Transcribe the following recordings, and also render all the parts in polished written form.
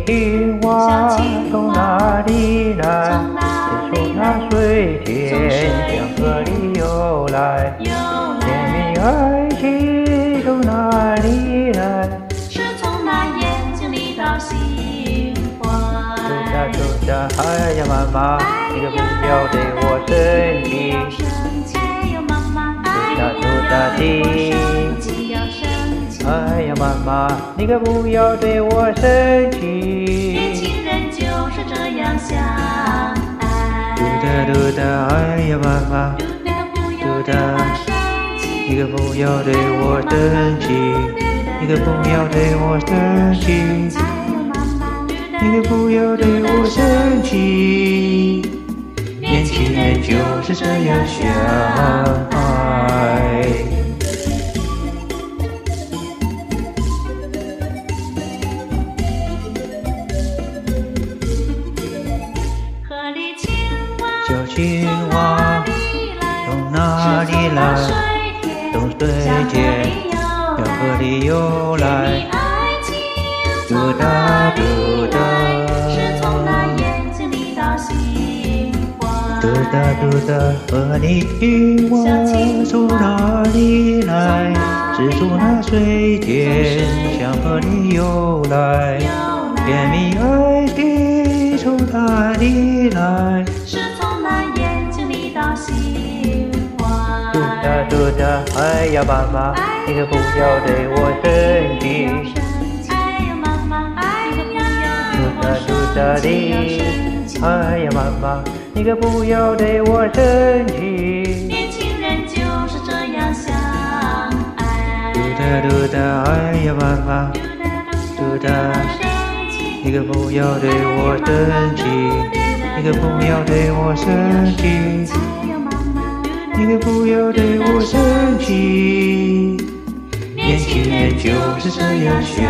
青蛙从哪里来？是从那水田向河里游来。甜蜜爱情从哪里来？ 是从那眼睛里到心怀。 走着，哎呀妈妈，你可不要对我生气。走着地，哎呀妈妈，你可不要对我生气。 年轻人就是这样相爱。 嘟答，哎呀妈妈，嘟答，你可不要对我生气，你可不要对我生气，你可不要对我生气。年轻人就是这样相爱。 河里青蛙， 小青蛙从哪里来？从水田向河里游来。嘟答嘟答， 是从那眼睛里到心怀。 嘟答嘟答，河里青蛙从哪里来？是从那水田向河里游来。甜蜜爱情从哪里来？ 是从那眼睛里到心怀。 嘟答，哎呀妈妈，你可不要对我生气。嘟答哩，哎呀妈妈，你可不要对我生气。 年轻人就是这样相爱。 嘟答，哎呀妈妈，嘟答，你可不要对我生气，你可不要对我生气，你可不要对我生气。年轻人就是这样相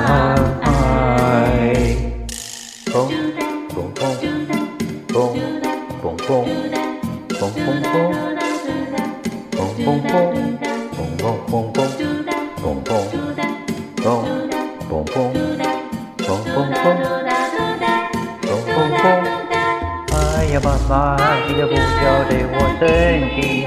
爱。蹦蹦蹦蹦蹦蹦蹦蹦蹦蹦蹦蹦蹦蹦蹦蹦蹦蹦蹦。哎呀妈妈，你可不要对我生气。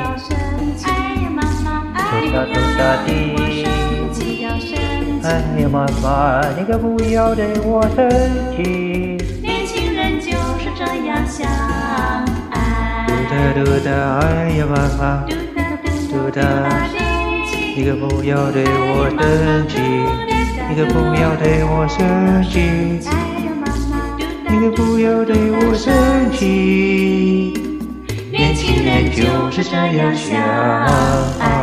嘟答滴，哎呀妈妈，你可不要对我生气。 年轻人就是这样相爱。 嘟答，哎呀妈妈，嘟答，你可不要对我生气，你可不要对我生气，你可不要对我生气。年轻人就是这样相爱。